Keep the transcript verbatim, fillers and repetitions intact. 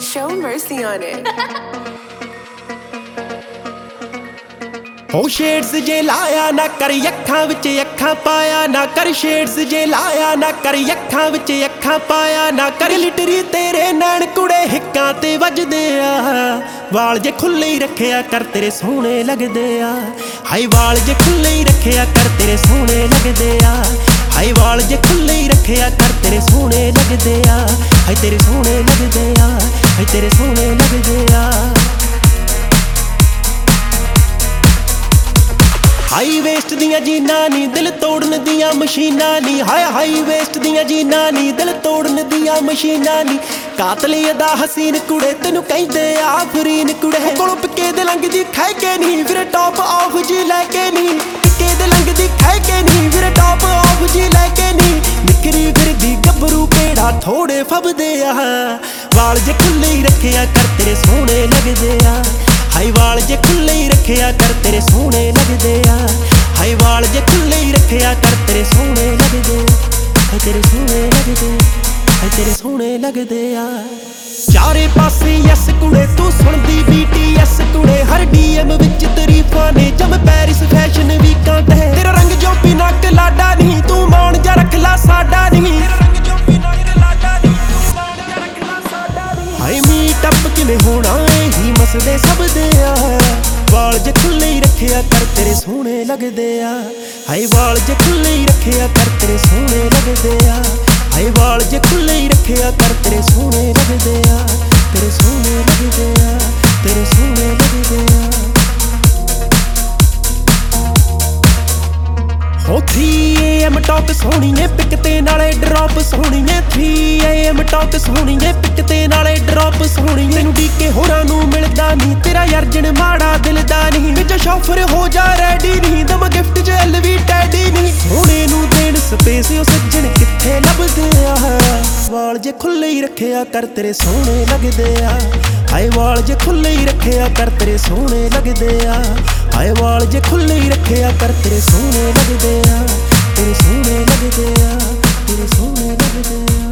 Show mercy on it. हो shades जे लाया ना कर अखां विच अखां पाया ना कर शेड्स जे लाया ना कर अखां विच अखां पाया ना कर लिटरी तेरे नैन कुड़े हिक्कां ते वजदे आ वाल जे खुले ही रखिया कर तेरे सोहणे लगदे आ हाय वाल जे खुले ही रखिया कर तेरे सोहणे लगदे आ हाय वाल जे खुले ही रखिया कर तेरे सोहणे लगदे आ हाय तेरे सोहणे लगदे आ हाय तेरे सोहणे लगदे आ हाई वेस्ट दियां जीना नी दिल तोड़न दियां मशीना नी हाय हाई वेस्ट दियां जीना नी दिल तोड़न दियां मशीना नी कातल अदा हसीन कुड़े तेनू कहंदे आफरीन कुड़े कोलों पिके दे लंघदी खाए के नी फिर टॉप ऑफ जी लैके नी पिके दे लंघदी खाए के नी फिर टॉप ऑफ जी लैके नी निकरी फिरदी गबरू पेड़ा थोड़े फबदे आ वाल जे खुले ही रखिया कर तेरे सोहणे लगदे आ हाय वाल जे खुले ही रखिया कर तेरे सोहणे लगदे आ हाय वाल जे खुले ही रखिया कर तेरे सोहणे लगदे हाय तेरे सोहणे लगदे हाय तेरे सोहणे लगदे आ चारे पासे यस कुड़े तू सुनदी बीटीएस कुड़े हर डीएम विच तारीफां ने जम पेरिस फैशन वीकां ते तेरा रंग जो पिनक लाडा नहीं तू मान जा रख ला साडा नहीं हाय मीट अप किवें होना ही मसले सब दे आ वाल जे खुले ही रखिया कर तेरे सोहणे लगदे आ हाय वाल जे खुले ही रखिया कर तेरे सोहणे लगदे आ हाय वाल जे खुले ही रखिया कर तेरे सोहणे लगदे आ तेरे सोहणे लगदे आ तेरे सोहणे लगदे आ हो थ्री ए एम टॉक सोहणीए पिक ते नाले ड्रॉप सोहणीए थ्री ए एम टॉक सोहणीए पिक ते नाले ड्रॉप सोहणीए तैनू डीके होरां नू मिलदा नहीं तेरा अर्जन माड़ा दिल दा नहीं विच शॉफर हो जा रेडी नहीं दम गिफ्ट च एलवी टैडी नहीं सोहणे नू देण स्पेस ओ सज्जन किथे लभदे आ वाल जे खुले ही रखिया कर तेरे सोहणे लगदे आ हाय वाल जे खुले ही रखिया कर तेरे सोहणे लगदे आ हाय वाल जे खुले ही रखिया कर तेरे सोहणे लगदे आ तेरे सोहणे लगदे आ तेरे सोहणे लगदे आ।